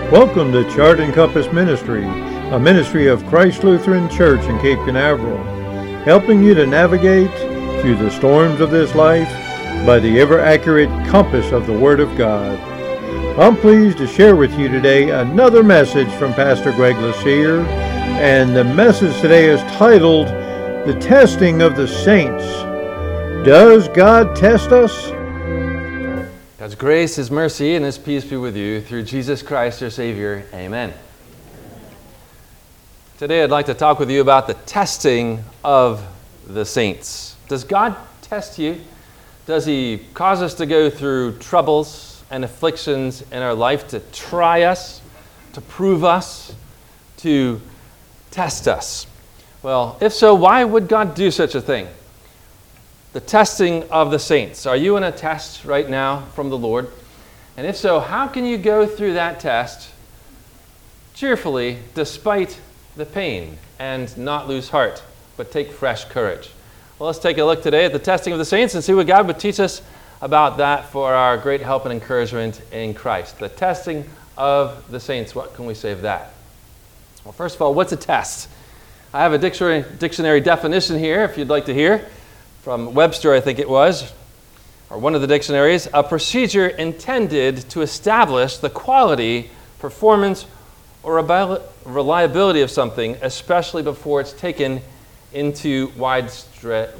Welcome to Chart and Compass Ministry, a ministry of Christ Lutheran Church in Cape Canaveral, helping you to navigate through the storms of this life by the ever-accurate compass of the Word of God. I'm pleased to share with you today another message from Pastor Greg Lucier, and the message today is titled, The Testing of the Saints. Does God test us? God's grace, His mercy, and His peace be with you through Jesus Christ, our Savior. Amen. Today I'd like to talk with you about the testing of the saints. Does God test you? Does He cause us to go through troubles and afflictions in our life to try us, to prove us, to test us? Well, if so, why would God do such a thing? The testing of the saints. Are you in a test right now from the Lord? And if so, how can you go through that test cheerfully despite the pain and not lose heart, but take fresh courage? Well, let's take a look today at the testing of the saints and see what God would teach us about that for our great help and encouragement in Christ. The testing of the saints. What can we say of that? Well, first of all, what's a test? I have a dictionary definition here if you'd like to hear. From Webster, I think it was, or one of the dictionaries, a procedure intended to establish the quality, performance, or reliability of something, especially before it's taken into widespread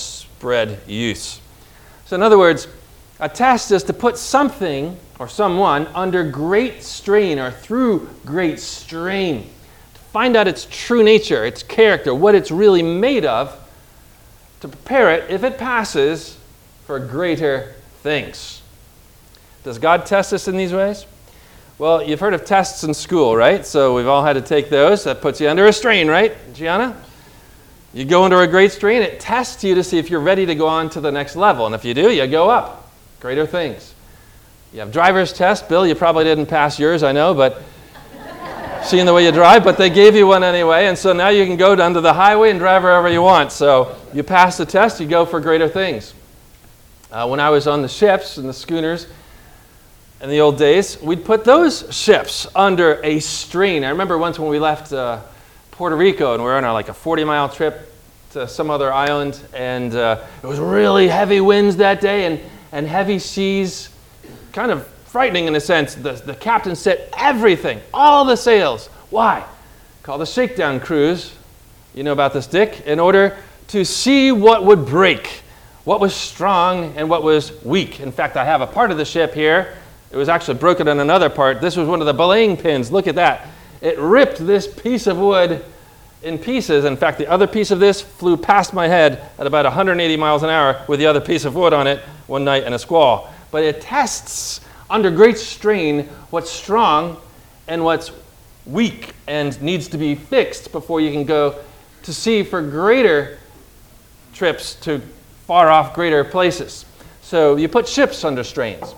use. So in other words, a test is to put something or someone under great strain or through great strain, to find out its true nature, its character, what it's really made of, to prepare it, if it passes, for greater things. Does God test us in these ways? Well, you've heard of tests in school, right? So we've all had to take those. That puts you under a strain, right, Gianna? You go under a great strain, it tests you to see if you're ready to go on to the next level. And if you do, you go up. Greater things. You have driver's test. Bill, you probably didn't pass yours, I know, but seeing the way you drive, but they gave you one anyway, and so now you can go down to the highway and drive wherever you want. So you pass the test, you go for greater things. When I was on the ships and the schooners in the old days, we'd put those ships under a strain. I remember once when we left Puerto Rico and we were on a 40-mile trip to some other island, and it was really heavy winds that day and heavy seas, kind of frightening in a sense. The captain set everything, all the sails. Why? Called the shakedown cruise. You know about this, Dick. In order to see what would break, what was strong and what was weak. In fact, I have a part of the ship here. It was actually broken on another part. This was one of the belaying pins. Look at that. It ripped this piece of wood in pieces. In fact, the other piece of this flew past my head at about 180 miles an hour with the other piece of wood on it one night in a squall. But it tests under great strain what's strong and what's weak and needs to be fixed before you can go to sea for greater trips to far off greater places. So you put ships under strains.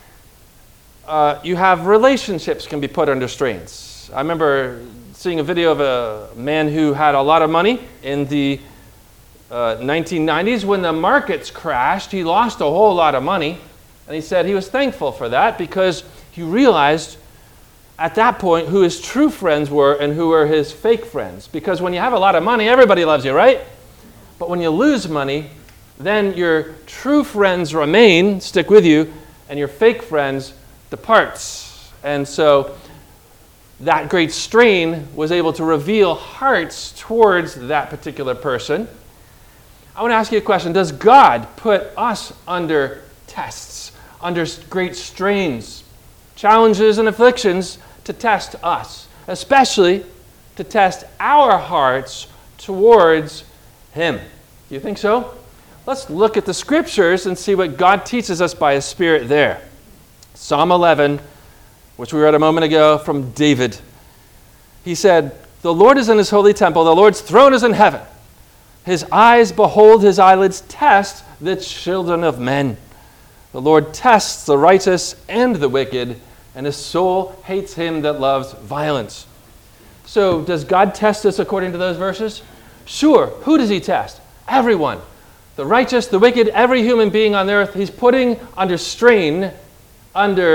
You have relationships can be put under strains. I remember seeing a video of a man who had a lot of money in the 1990s. When the markets crashed, he lost a whole lot of money. And he said he was thankful for that because he realized at that point who his true friends were and who were his fake friends. Because when you have a lot of money, everybody loves you, right? But when you lose money, then your true friends remain, stick with you, and your fake friends departs. And so that great strain was able to reveal hearts towards that particular person. I want to ask you a question. Does God put us under tests, under great strains, challenges and afflictions to test us, especially to test our hearts towards Him? Do you think so? Let's look at the scriptures and see what God teaches us by His Spirit there. Psalm 11, which we read a moment ago from David. He said, "The Lord is in His holy temple. The Lord's throne is in heaven. His eyes behold, His eyelids test the children of men. The Lord tests the righteous and the wicked, and His soul hates him that loves violence." So does God test us according to those verses? Sure. Who does He test? Everyone. The righteous, the wicked, every human being on earth, He's putting under strain, under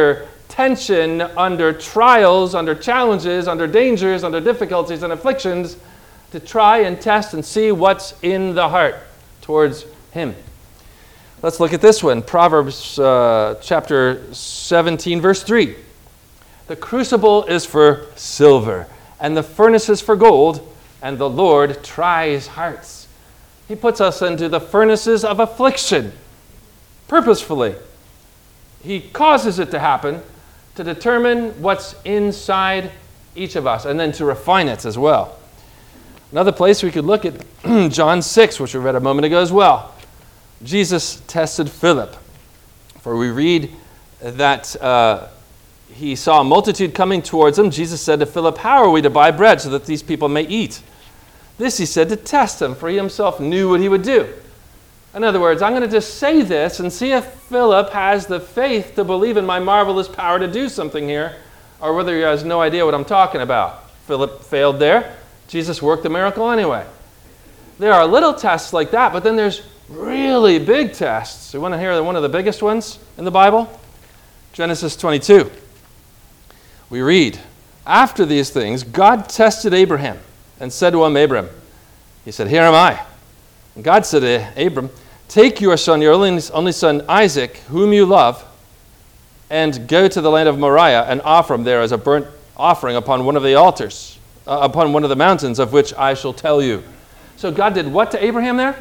tension, under trials, under challenges, under dangers, under difficulties and afflictions, to try and test and see what's in the heart towards him. Let's look at this one. Proverbs chapter 17, verse 3. The crucible is for silver, and the furnace is for gold, and the Lord tries hearts. He puts us into the furnaces of affliction purposefully. He causes it to happen to determine what's inside each of us and then to refine it as well. Another place we could look at John 6, which we read a moment ago as well. Jesus tested Philip. For we read that he saw a multitude coming towards him. Jesus said to Philip, "How are we to buy bread so that these people may eat?" This he said to test him, for he himself knew what he would do. In other words, I'm going to just say this and see if Philip has the faith to believe in my marvelous power to do something here, or whether he has no idea what I'm talking about. Philip failed there. Jesus worked the miracle anyway. There are little tests like that, but then there's really big tests. You want to hear one of the biggest ones in the Bible? Genesis 22. We read, "After these things, God tested Abraham and said to him, Abram, he said, 'Here am I.' And God said to Abram, 'Take your son, your only son Isaac, whom you love, and go to the land of Moriah and offer him there as a burnt offering upon one of the altars, upon one of the mountains of which I shall tell you.'" So God did what to Abraham there?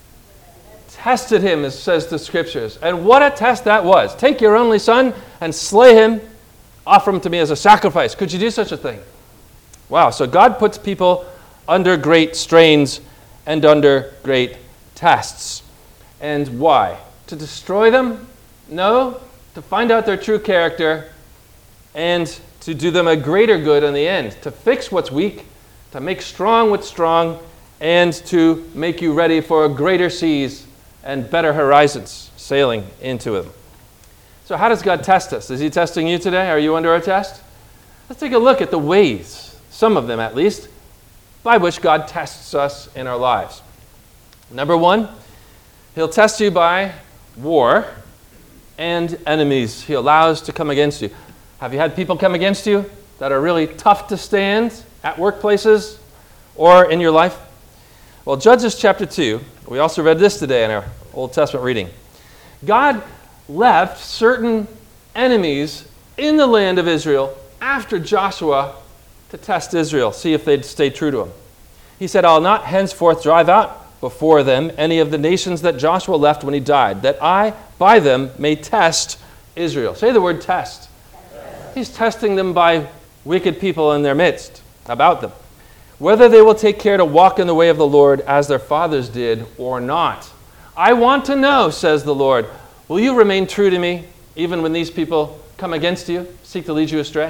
Tested him, as says the scriptures. And what a test that was. Take your only son and slay him, offer him to me as a sacrifice. Could you do such a thing? Wow, so God puts people under great strains and under great tests. And why? To destroy them? No, to find out their true character and to do them a greater good in the end, to fix what's weak, to make strong what's strong, and to make you ready for greater seas and better horizons sailing into them. So how does God test us? Is he testing you today? Are you under a test? Let's take a look at the ways, some of them at least, by which God tests us in our lives. Number one, he'll test you by war and enemies he allows to come against you. Have you had people come against you that are really tough to stand at workplaces or in your life? Well, Judges chapter 2, we also read this today in our Old Testament reading. God left certain enemies in the land of Israel after Joshua to test Israel, see if they'd stay true to him. He said, "I'll not henceforth drive out before them any of the nations that Joshua left when he died, that I by them may test Israel." Say the word test. He's testing them by wicked people in their midst, about them, whether they will take care to walk in the way of the Lord as their fathers did or not. I want to know, says the Lord, will you remain true to me even when these people come against you, seek to lead you astray?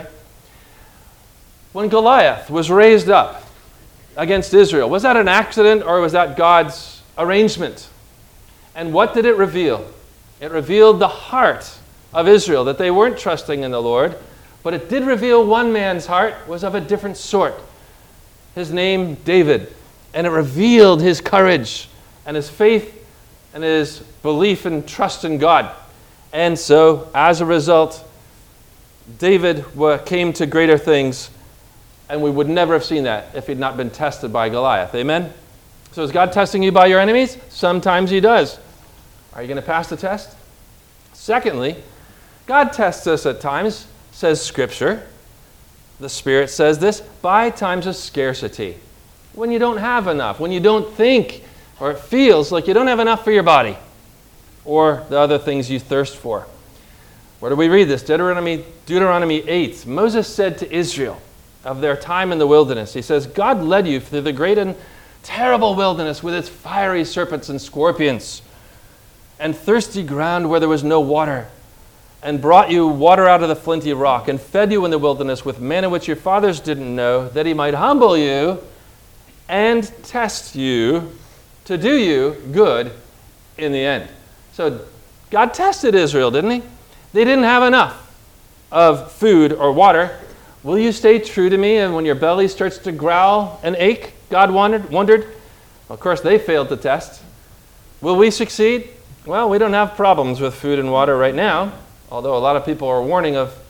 When Goliath was raised up against Israel, was that an accident or was that God's arrangement? And what did it reveal? It revealed the heart of Israel, that they weren't trusting in the Lord, but it did reveal one man's heart was of a different sort. His name, David. And it revealed his courage and his faith and his belief and trust in God. And so, as a result, David came to greater things, and we would never have seen that if he'd not been tested by Goliath. Amen? So is God testing you by your enemies? Sometimes he does. Are you going to pass the test? Secondly, God tests us at times, says Scripture. The Spirit says this, by times of scarcity. When you don't have enough, when you don't think or it feels like you don't have enough for your body or the other things you thirst for. Where do we read this? Deuteronomy 8. Moses said to Israel of their time in the wilderness, he says, God led you through the great and terrible wilderness with its fiery serpents and scorpions and thirsty ground where there was no water, and brought you water out of the flinty rock, and fed you in the wilderness with manna which your fathers didn't know, that he might humble you and test you to do you good in the end. So God tested Israel, didn't he? They didn't have enough of food or water. Will you stay true to me? And when your belly starts to growl and ache, God wondered. Well, of course, they failed the test. Will we succeed? Well, we don't have problems with food and water right now, although a lot of people are warning of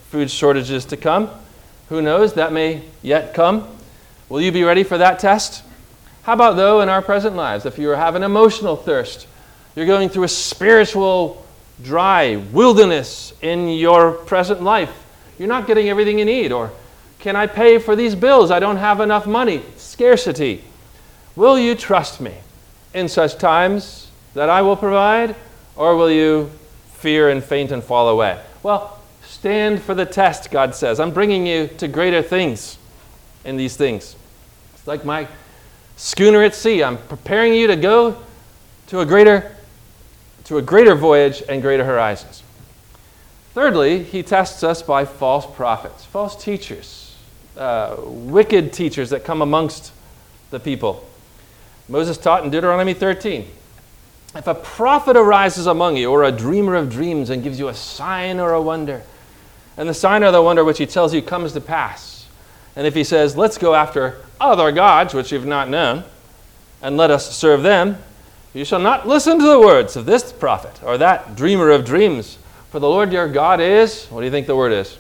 food shortages to come. Who knows? That may yet come. Will you be ready for that test? How about, though, in our present lives, if you have an emotional thirst, you're going through a spiritual dry wilderness in your present life, you're not getting everything you need, or can I pay for these bills? I don't have enough money. Scarcity. Will you trust me in such times that I will provide, or will you fear and faint and fall away? Well, stand for the test, God says. I'm bringing you to greater things in these things. It's like my schooner at sea. I'm preparing you to go to a greater voyage and greater horizons. Thirdly, he tests us by false prophets, false teachers, wicked teachers that come amongst the people. Moses taught in Deuteronomy 13, if a prophet arises among you, or a dreamer of dreams, and gives you a sign or a wonder, and the sign or the wonder which he tells you comes to pass, and if he says, let's go after other gods which you've not known, and let us serve them, you shall not listen to the words of this prophet or that dreamer of dreams. For the Lord your God is, what do you think the word is?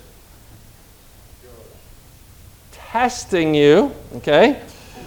Testing you, okay?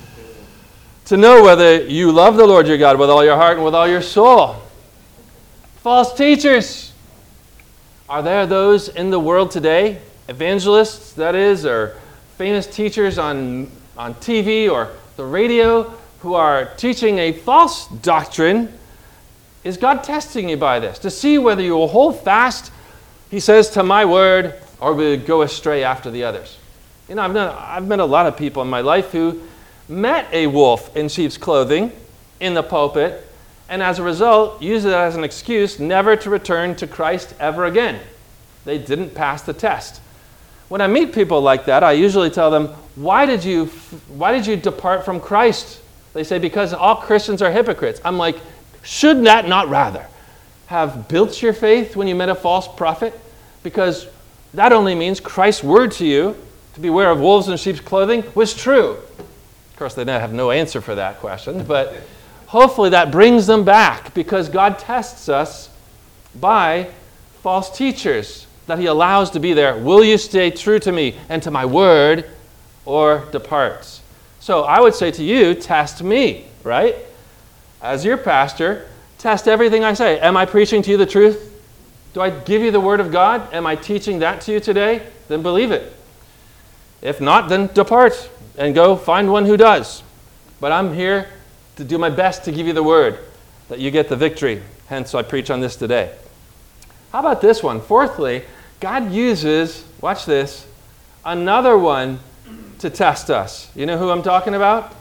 To know whether you love the Lord your God with all your heart and with all your soul. False teachers. Are there those in the world today, evangelists, that is, or famous teachers on TV or the radio, who are teaching a false doctrine? Is God testing you by this to see whether you will hold fast, he says, to my word, or will you go astray after the others? You know, I've met a lot of people in my life who met a wolf in sheep's clothing in the pulpit, and as a result, used it as an excuse never to return to Christ ever again. They didn't pass the test. When I meet people like that, I usually tell them, why did you depart from Christ? They say, because all Christians are hypocrites. I'm like, should that not rather have built your faith when you met a false prophet? Because that only means Christ's word to you, to beware of wolves in sheep's clothing, was true. Of course, they have no answer for that question, but hopefully that brings them back, because God tests us by false teachers that he allows to be there. Will you stay true to me and to my word, or depart? So I would say to you, test me, right? As your pastor, test everything I say. Am I preaching to you the truth? Do I give you the word of God? Am I teaching that to you today? Then believe it. If not, then depart and go find one who does. But I'm here to do my best to give you the word, that you get the victory. Hence, I preach on this today. How about this one? Fourthly, God uses, watch this, another one to test us. You know who I'm talking about?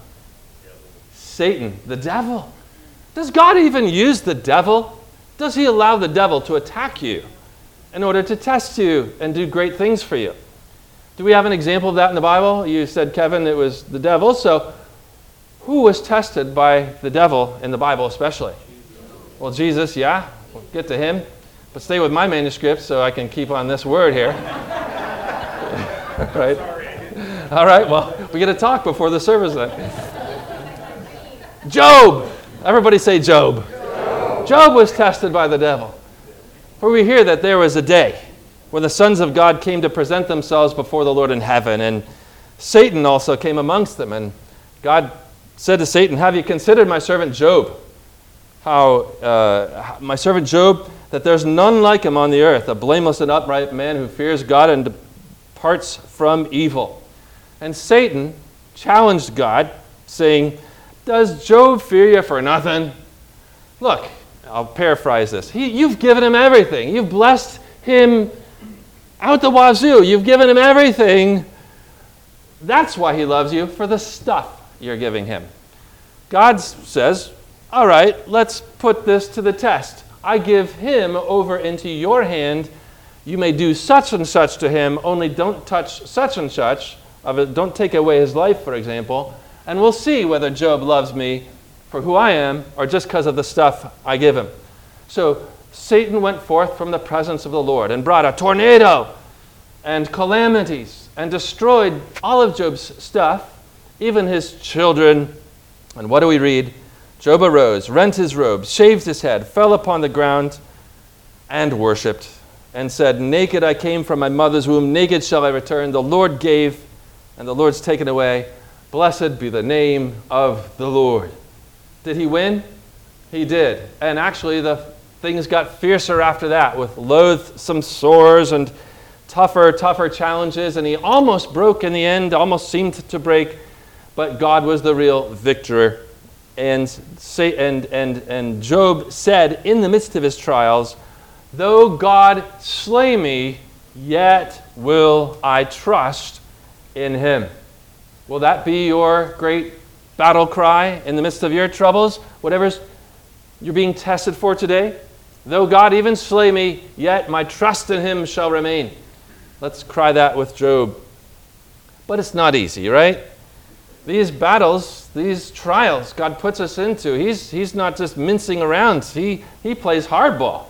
Satan, the devil. Does God even use the devil? Does he allow the devil to attack you in order to test you and do great things for you? Do we have an example of that in the Bible? You said, Kevin, it was the devil. So who was tested by the devil in the Bible especially? Well, Jesus, yeah. We'll get to him. But stay with my manuscript so I can keep on this word here. Right? All right, well, we get to talk before the service then. Job. Everybody say Job. Job was tested by the devil. For we hear that there was a day when the sons of God came to present themselves before the Lord in heaven, and Satan also came amongst them. And God said to Satan, have you considered my servant Job? How my servant Job, that there's none like him on the earth, a blameless and upright man who fears God and departs from evil. And Satan challenged God, saying, does Job fear you for nothing? Look, I'll paraphrase this. You've given him everything. You've blessed him out the wazoo. You've given him everything. That's why he loves you, for the stuff you're giving him. God says, all right, let's put this to the test. I give him over into your hand. You may do such and such to him, only don't touch such and such of it. Don't take away his life, for example. And we'll see whether Job loves me for who I am or just because of the stuff I give him. So Satan went forth from the presence of the Lord and brought a tornado and calamities and destroyed all of Job's stuff, even his children. And what do we read? Job arose, rent his robes, shaved his head, fell upon the ground, and worshipped. and said, naked I came from my mother's womb, naked shall I return. The Lord gave, and the Lord's taken away. Blessed be the name of the Lord. Did he win? He did. And actually, the things got fiercer after that with loathsome sores and tougher challenges. And he almost broke in the end, almost seemed to break. But God was the real victor. And Job said in the midst of his trials, though God slay me, yet will I trust in him. Will that be your great battle cry in the midst of your troubles? Whatever you're being tested for today? Though God even slay me, yet my trust in him shall remain. Let's cry that with Job. But it's not easy, right? These battles, these trials God puts us into, he's not just mincing around. He plays hardball.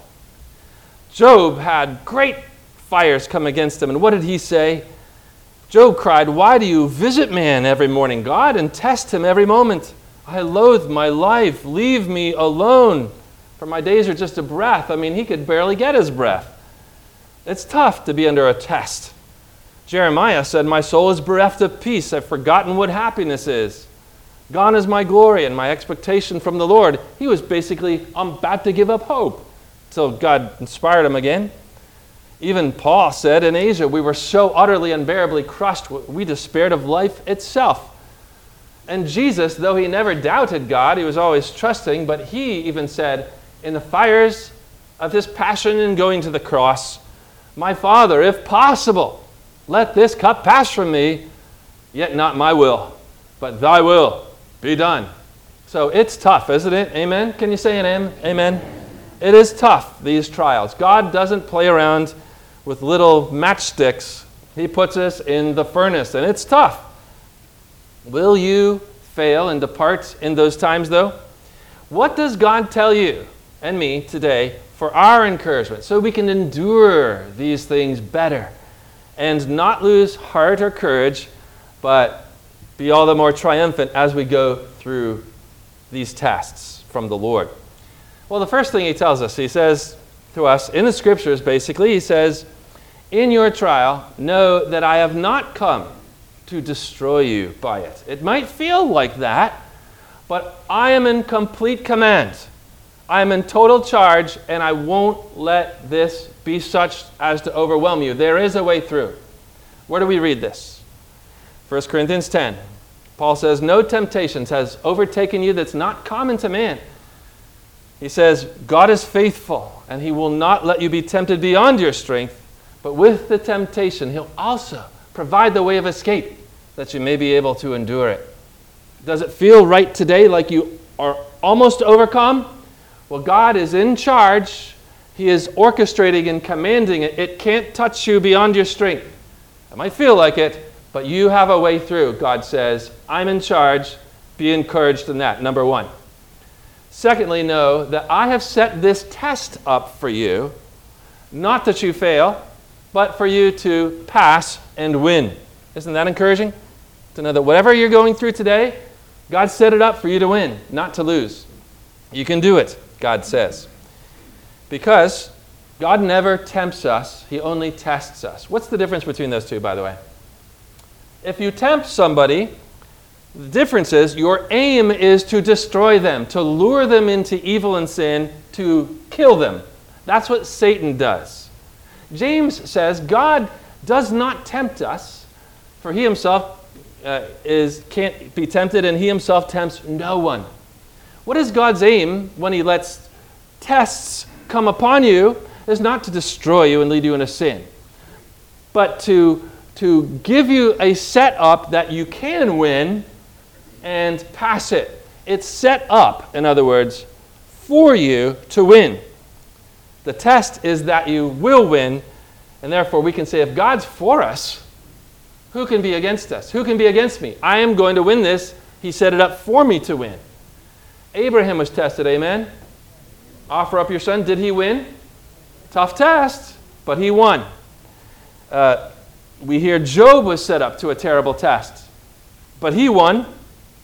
Job had great fires come against him. And what did he say? Job cried, why do you visit man every morning, God, and test him every moment? I loathe my life. Leave me alone, for my days are just a breath. I mean, he could barely get his breath. It's tough to be under a test. Jeremiah said, my soul is bereft of peace. I've forgotten what happiness is. Gone is my glory and my expectation from the Lord. He was basically about to give up hope until God inspired him again. Even Paul said, in Asia, we were so utterly unbearably crushed, we despaired of life itself. And Jesus, though he never doubted God, he was always trusting, but he even said, in the fires of his passion in going to the cross, my Father, if possible, let this cup pass from me, yet not my will, but thy will be done. So it's tough, isn't it? Amen? Can you say an amen? It is tough, these trials. God doesn't play around with little matchsticks. He puts us in the furnace, and it's tough. Will you fail and depart in those times, though? What does God tell you and me today for our encouragement so we can endure these things better and not lose heart or courage, but be all the more triumphant as we go through these tests from the Lord? Well, the first thing he tells us, he says to us in the scriptures, basically, he says, in your trial, know that I have not come to destroy you by it. It might feel like that, but I am in complete command. I am in total charge, and I won't let this be such as to overwhelm you. There is a way through. Where do we read this? 1 Corinthians 10. Paul says, no temptations has overtaken you that's not common to man. He says, God is faithful, and he will not let you be tempted beyond your strength, but with the temptation, he'll also provide the way of escape that you may be able to endure it. Does it feel right today like you are almost overcome? Well, God is in charge. He is orchestrating and commanding it. It can't touch you beyond your strength. It might feel like it, but you have a way through. God says, I'm in charge. Be encouraged in that, number one. Secondly, know that I have set this test up for you, not that you fail, but for you to pass and win. Isn't that encouraging? To know that whatever you're going through today, God set it up for you to win, not to lose. You can do it, God says. Because God never tempts us, he only tests us. What's the difference between those two, by the way? If you tempt somebody, the difference is your aim is to destroy them, to lure them into evil and sin, to kill them. That's what Satan does. James says God does not tempt us, for he himself can't be tempted, and he himself tempts no one. What is God's aim when he lets tests come upon you? Is not to destroy you and lead you into sin, but to give you a setup that you can win and pass it. It's set up, in other words, for you to win. The test is that you will win, and therefore we can say, if God's for us, who can be against us? Who can be against me? I am going to win this. He set it up for me to win. Abraham was tested, amen? Offer up your son. Did he win? Tough test, but he won. We hear Job was set up to a terrible test, but he won.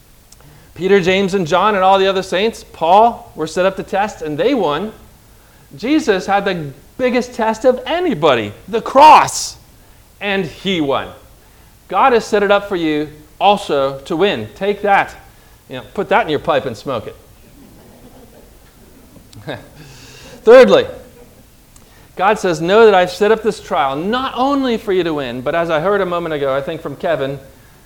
Peter, James, and John, and all the other saints, Paul, were set up to test, and they won. Jesus had the biggest test of anybody, the cross, and he won. God has set it up for you also to win. Take that, put that in your pipe and smoke it. Thirdly, God says, know that I've set up this trial not only for you to win, but as I heard a moment ago, I think from Kevin,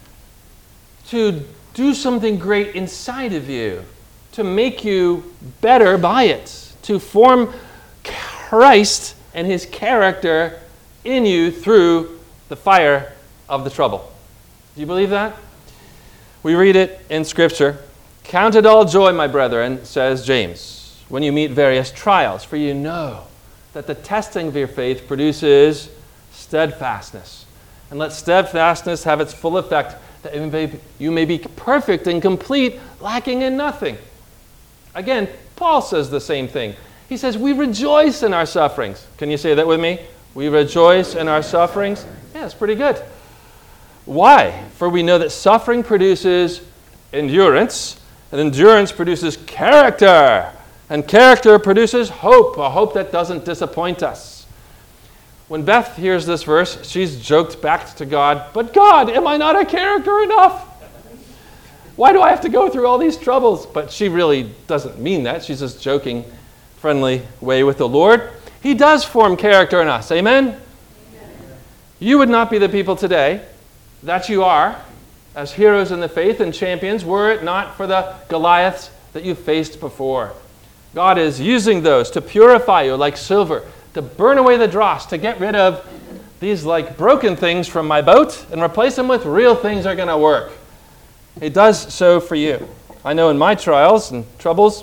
to do something great inside of you, to make you better by it, to form Christ and his character in you through the fire of the trouble. Do you believe that? We read it in Scripture. Count it all joy, my brethren, says James, when you meet various trials, for you know that the testing of your faith produces steadfastness. And let steadfastness have its full effect, that you may be perfect and complete, lacking in nothing. Again, Paul says the same thing. He says, we rejoice in our sufferings. Can you say that with me? We rejoice in our sufferings. Yeah, it's pretty good. Why? For we know that suffering produces endurance, and endurance produces character, and character produces hope, a hope that doesn't disappoint us. When Beth hears this verse, she's joked back to God, but God, am I not a character enough? Why do I have to go through all these troubles? But she really doesn't mean that. She's just joking, friendly way with the Lord. He does form character in us. Amen? You would not be the people today that you are as heroes in the faith and champions were it not for the Goliaths that you faced before. God is using those to purify you like silver, to burn away the dross, to get rid of these like broken things from my boat and replace them with real things that are going to work. He does so for you. I know in my trials and troubles,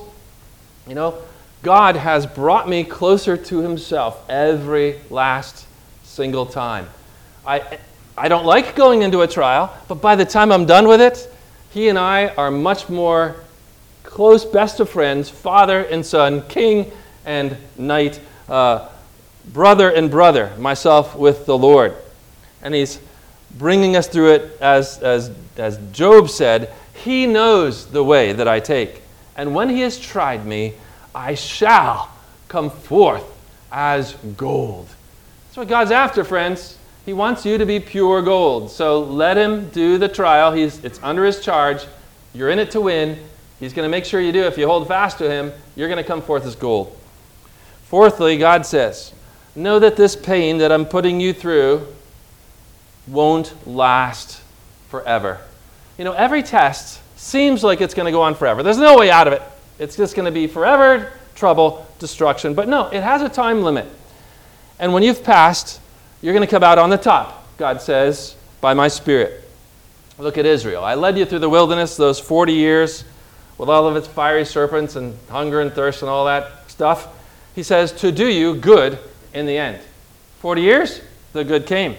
God has brought me closer to himself every last single time. I don't like going into a trial, but by the time I'm done with it, he and I are much more close, best of friends, father and son, king and knight, brother and brother, myself with the Lord. And he's bringing us through it as Job said, he knows the way that I take. And when he has tried me, I shall come forth as gold. That's what God's after, friends. He wants you to be pure gold. So let him do the trial. It's under his charge. You're in it to win. He's going to make sure you do. If you hold fast to him, you're going to come forth as gold. Fourthly, God says, know that this pain that I'm putting you through won't last forever. Every test seems like it's going to go on forever. There's no way out of it. It's just going to be forever trouble, destruction. But no, it has a time limit. And when you've passed, you're going to come out on the top, God says, by my Spirit. Look at Israel. I led you through the wilderness those 40 years with all of its fiery serpents and hunger and thirst and all that stuff. He says, to do you good in the end. 40 years, the good came.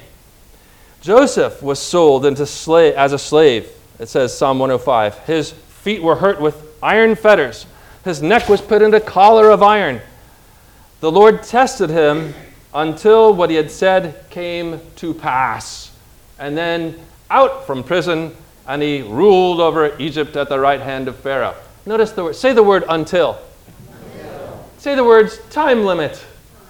Joseph was sold as a slave. It says, Psalm 105. His feet were hurt with iron fetters. His neck was put in a collar of iron. The Lord tested him until what he had said came to pass. And then out from prison, and he ruled over Egypt at the right hand of Pharaoh. Notice the word. Say the word until. Say the words time limit.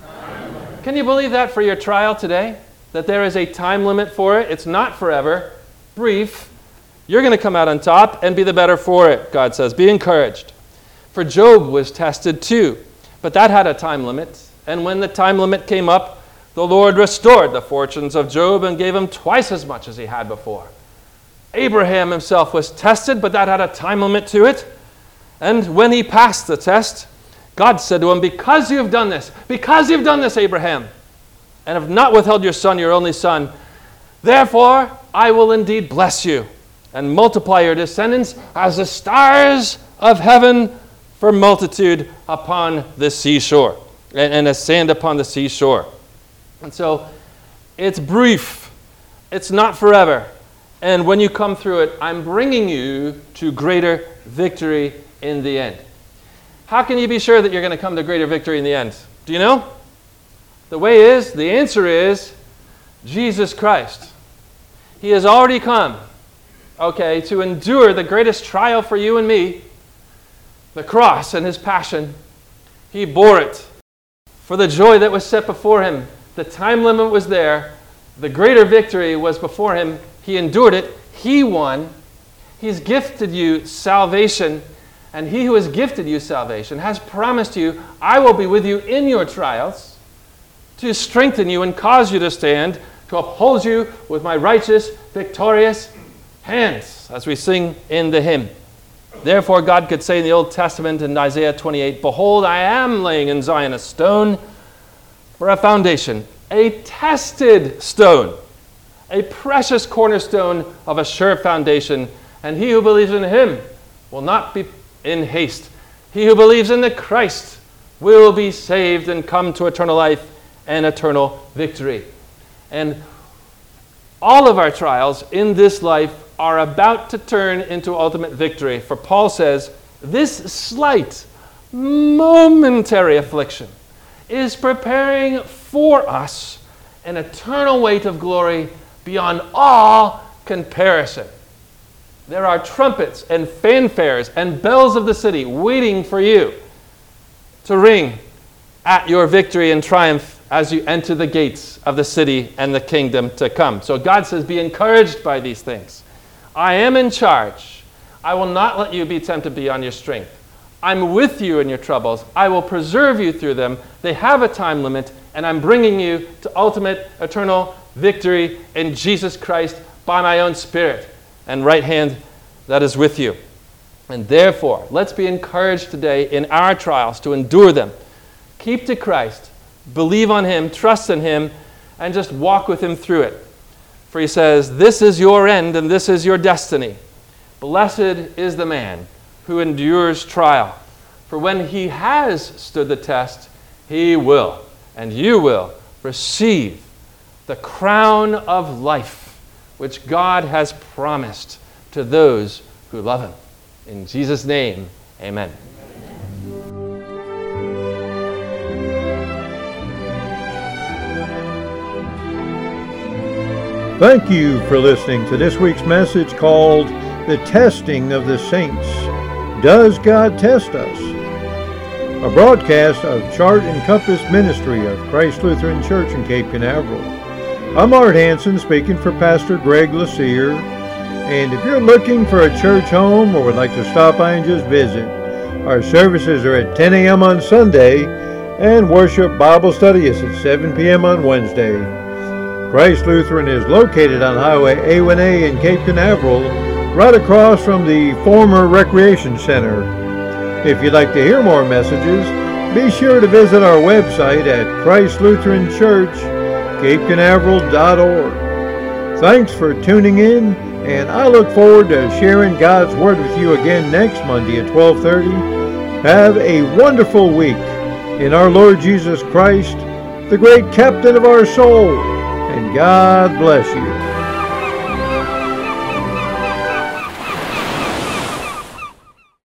Can you believe that for your trial today? That there is a time limit for it? It's not forever. Brief. You're going to come out on top and be the better for it, God says. Be encouraged. For Job was tested too, but that had a time limit. And when the time limit came up, the Lord restored the fortunes of Job and gave him twice as much as he had before. Abraham himself was tested, but that had a time limit to it. And when he passed the test, God said to him, because you've done this, Abraham, and have not withheld your son, your only son, therefore I will indeed bless you and multiply your descendants as the stars of heaven for multitude upon the seashore, and as sand upon the seashore. And so it's brief. It's not forever. And when you come through it, I'm bringing you to greater victory in the end. How can you be sure that you're going to come to greater victory in the end? Do you know? The answer is Jesus Christ. He has already come, to endure the greatest trial for you and me, the cross and his passion. He bore it. for the joy that was set before him. The time limit was there. The greater victory was before him. He endured it. He won. He's gifted you salvation. And he who has gifted you salvation has promised you, I will be with you in your trials to strengthen you and cause you to stand, to uphold you with my righteous, victorious hands, as we sing in the hymn. Therefore, God could say in the Old Testament in Isaiah 28, behold, I am laying in Zion a stone for a foundation, a tested stone, a precious cornerstone of a sure foundation, and he who believes in him will not be in haste. He who believes in the Christ will be saved and come to eternal life and eternal victory. And all of our trials in this life are about to turn into ultimate victory. For Paul says, this slight, momentary affliction is preparing for us an eternal weight of glory beyond all comparison. There are trumpets and fanfares and bells of the city waiting for you to ring at your victory and triumph as you enter the gates of the city and the kingdom to come. So God says, be encouraged by these things. I am in charge. I will not let you be tempted beyond your strength. I'm with you in your troubles. I will preserve you through them. They have a time limit, and I'm bringing you to ultimate eternal victory in Jesus Christ by my own Spirit and right hand that is with you. And therefore, let's be encouraged today in our trials to endure them. Keep to Christ, believe on him, trust in him, and just walk with him through it. For he says, this is your end and this is your destiny. Blessed is the man who endures trial. For when he has stood the test, he will, and you will, receive the crown of life which God has promised to those who love him. In Jesus' name, amen. Thank you for listening to this week's message called The Testing of the Saints. Does God test us? A broadcast of Chart and Compass Ministry of Christ Lutheran Church in Cape Canaveral. I'm Art Hanson speaking for Pastor Greg Lassere. And if you're looking for a church home or would like to stop by and just visit, our services are at 10 a.m. on Sunday and worship Bible study is at 7 p.m. on Wednesday. Christ Lutheran is located on Highway A1A in Cape Canaveral, right across from the former Recreation Center. If you'd like to hear more messages, be sure to visit our website at ChristLutheranChurch.CapeCanaveral.org. Thanks for tuning in, and I look forward to sharing God's Word with you again next Monday at 12:30. Have a wonderful week in our Lord Jesus Christ, the great captain of our soul. And God bless you.